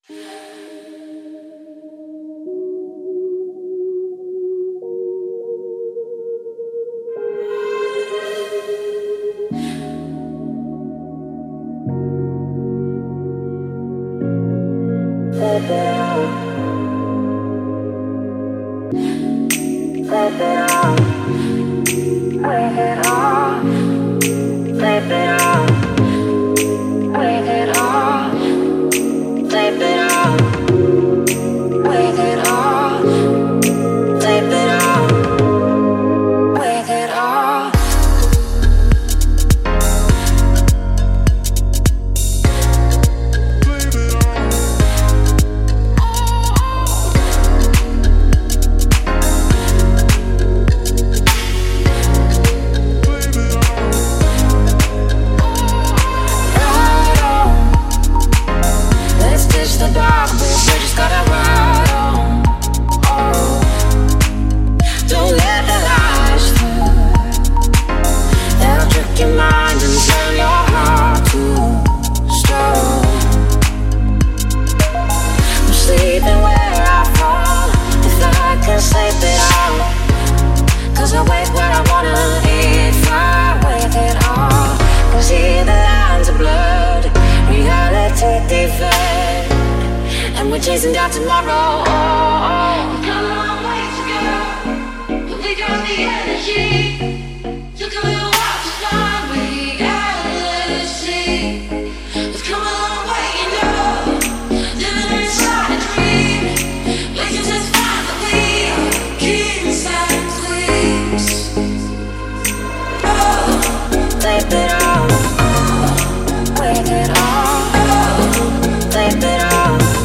Chasing down tomorrow. We've come a long way to go, but we got the energy. Took a little while to find, we gotta let it see. We've come a long way, you know, living inside a dream. We can just find the wheel, kings and queens. Oh, tape it off, wake it off. Oh, tape it off.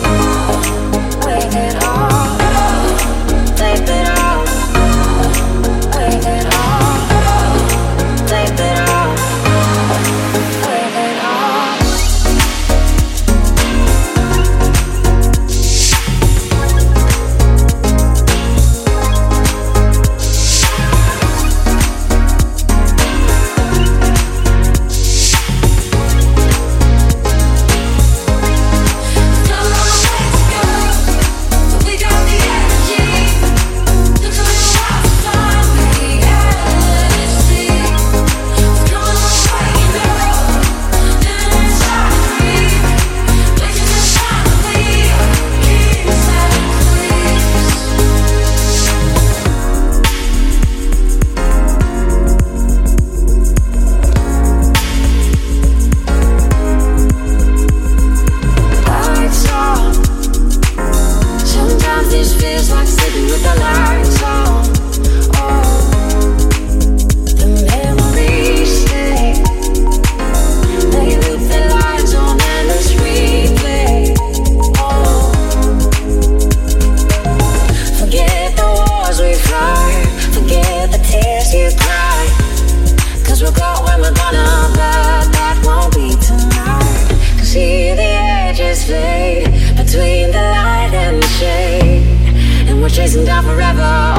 Chasing down forever.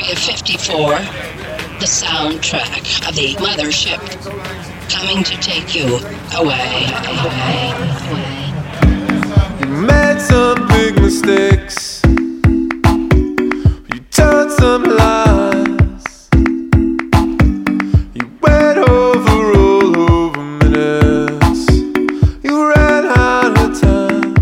Area 54, the soundtrack of the mothership, coming to take you away. You made some big mistakes. You told some lies. You went over all over minutes. You ran out of time.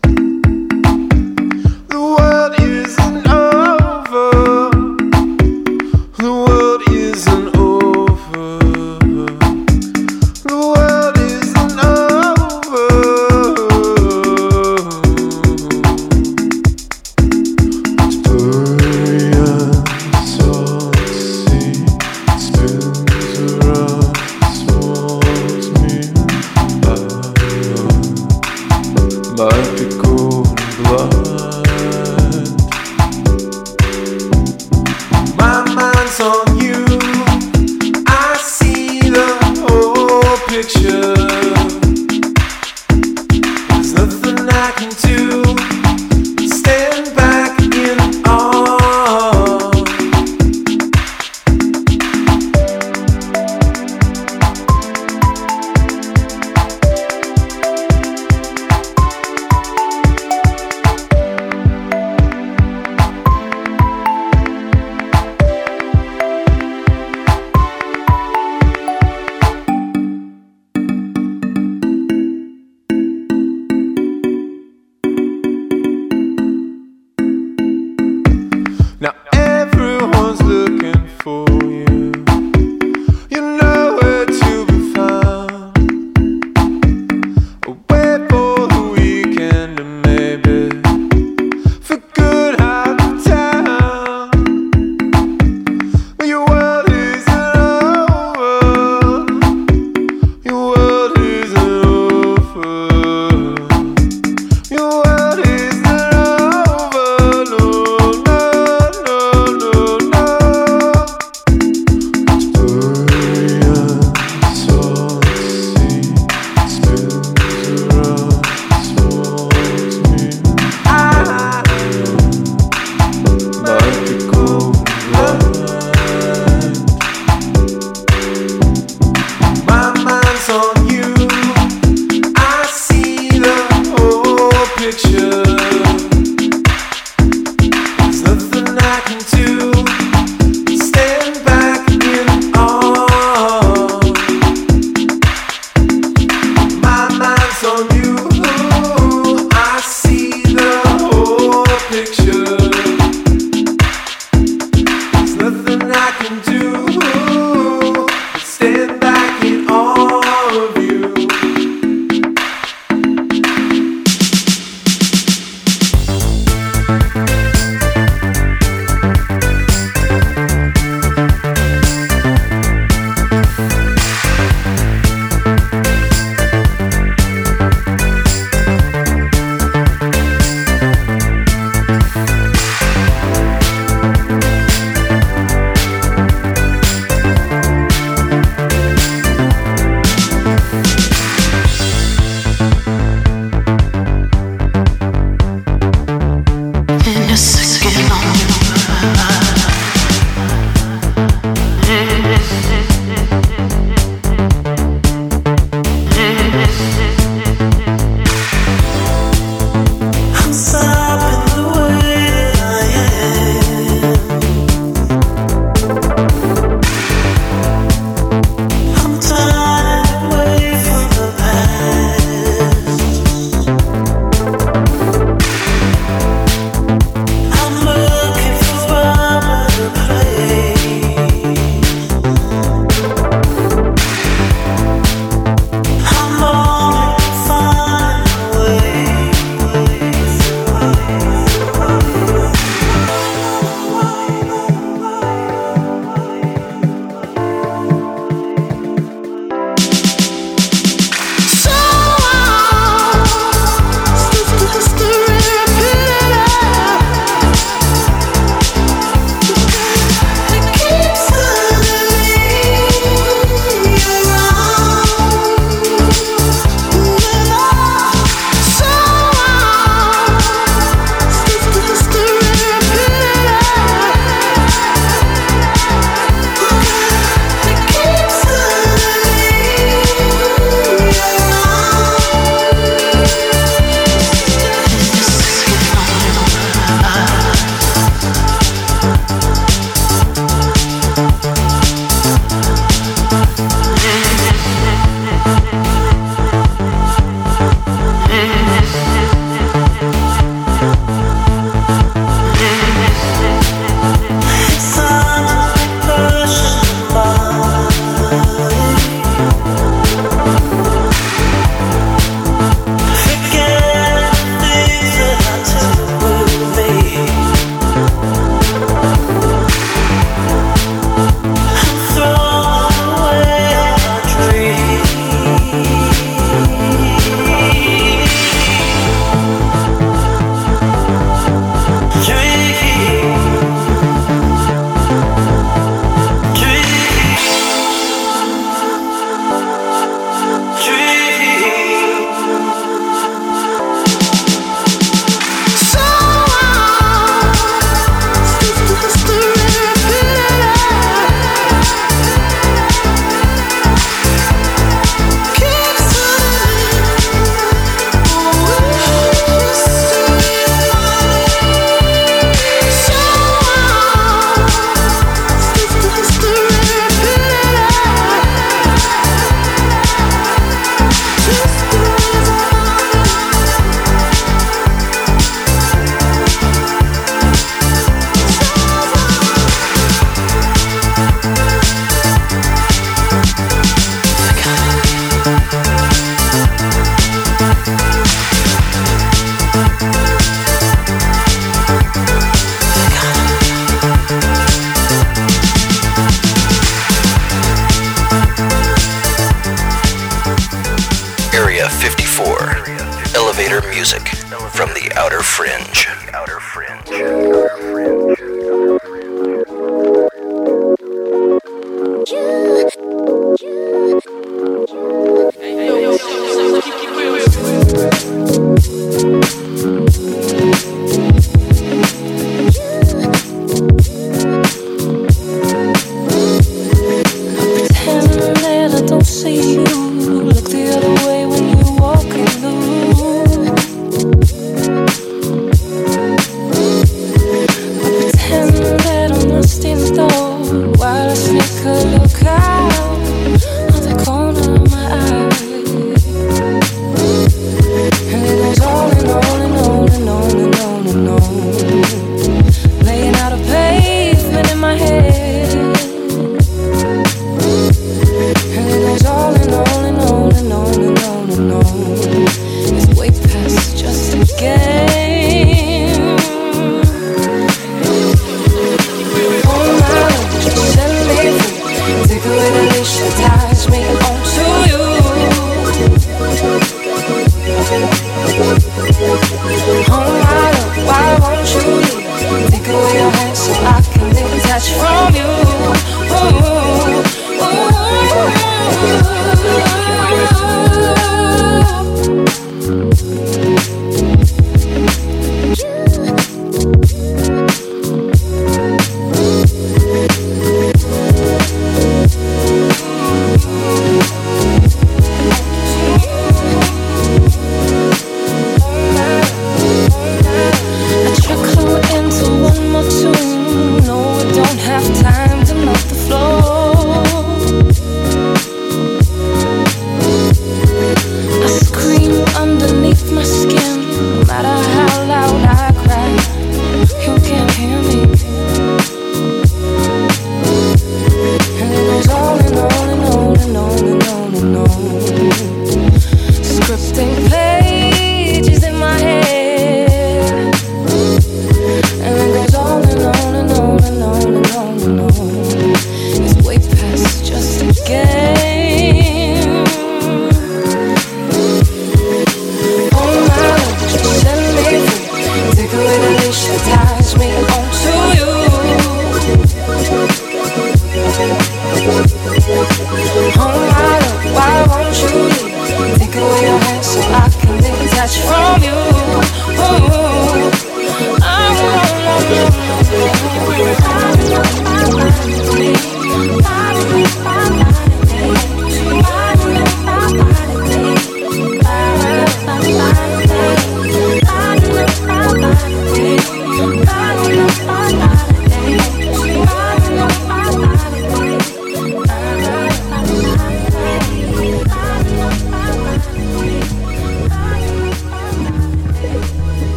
The world isn't over. The world isn't over. The world isn't over. Victorious.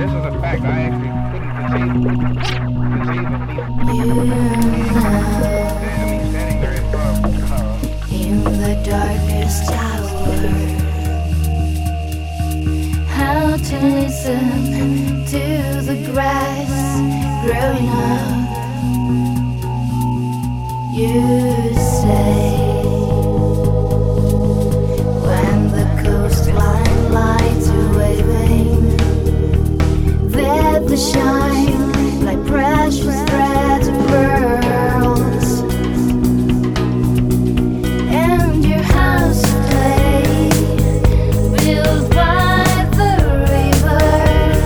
this is a fact. I actually couldn't conceive of me standing very far from the car. In the darkest hour, how to listen to the grass growing up. You say when the coastline lights are waving, that they shine like precious threads of pearls. And your house of clay, built by the river,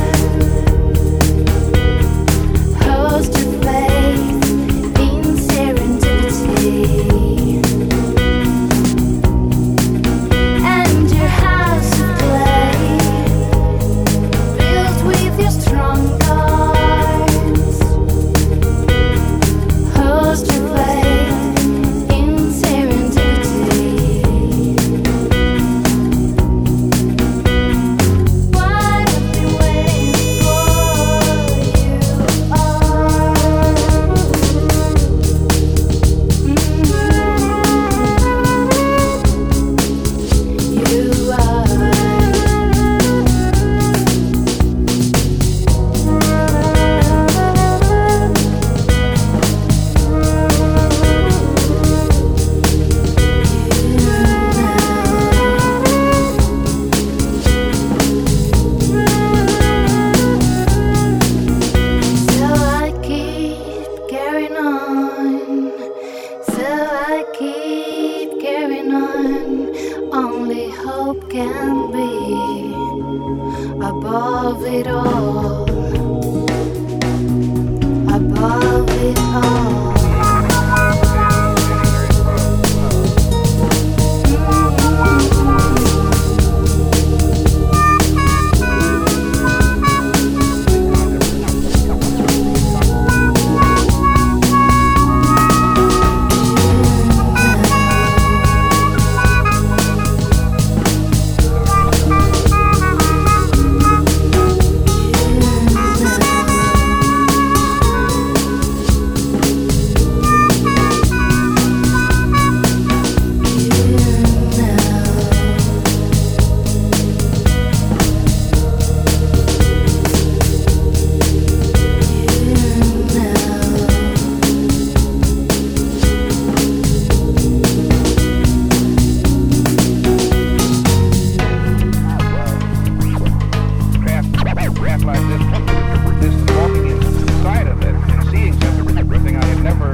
host your faith in serendipity. And your house of clay, built with your strong cards, host your faith in serendipity. What I've been waiting for, you are. You are. So I keep carrying on. So I keep carrying on. Only hope can be above it all. Above it all. Craft like this walking inside of it and seeing something I had never.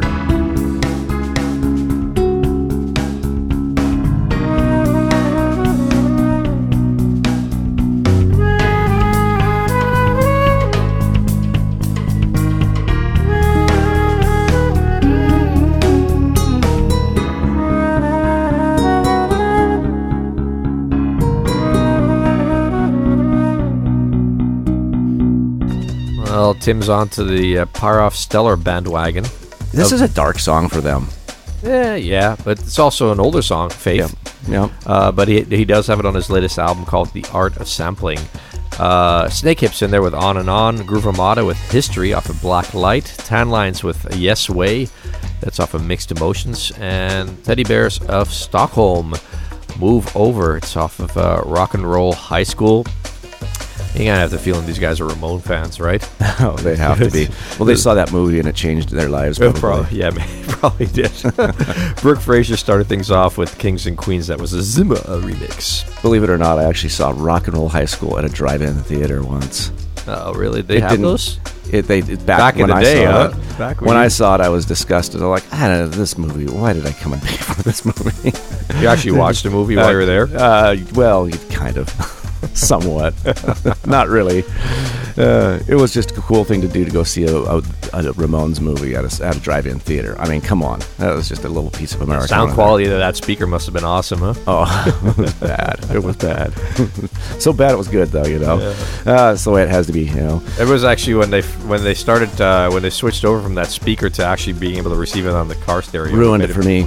Well, Tim's onto the Paroff Stellar bandwagon. This is a dark song for them. Yeah, but it's also an older song, Faith. Yeah. But he does have it on his latest album called The Art of Sampling. Snakehips in there with On and On, Groove Armada with History off of Black Light, Tan Lines with Yes Way, that's off of Mixed Emotions, and Teddy Bears of Stockholm, Move Over, it's off of Rock and Roll High School. You gotta have the feeling these guys are Ramone fans, right? Oh, they have to be. Well, they saw that movie and it changed their lives. Probably. Probably did. Brooke Fraser started things off with Kings and Queens. That was a Zimba remix. Believe it or not, I actually saw Rock and Roll High School at a drive-in theater once. Oh, really? They have those? Back in the day, When I saw it, I was disgusted. I'm like, this movie. Why did I come and pay for this movie? You actually watched a movie while you were there? Well, kind of. Somewhat. Not really. It was just a cool thing to do to go see a Ramones movie at a drive-in theater. I mean, come on. That was just a little piece of America. Sound quality of that speaker must have been awesome, huh? Oh, it was bad. It was bad. So bad it was good, though, you know. Yeah. That's the way it has to be, you know. It was actually when they started when they switched over from that speaker to actually being able to receive it on the car stereo. Ruined it for me.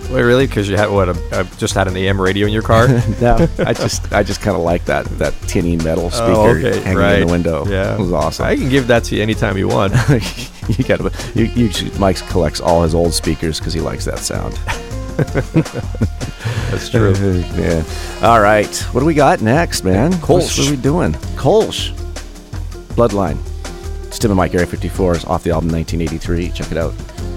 Wait, really? Because you had just had an AM radio in your car? No, I just kind of like that tinny metal speaker hanging in the window. Yeah, it was awesome. I can give that to you anytime you want. You got to. Mike collects all his old speakers because he likes that sound. That's true. Yeah. All right, what do we got next, man? Kolsch. What are we doing? Kolsch. Bloodline. It's Tim and Mike, Area 54 is off the album 1983. Check it out.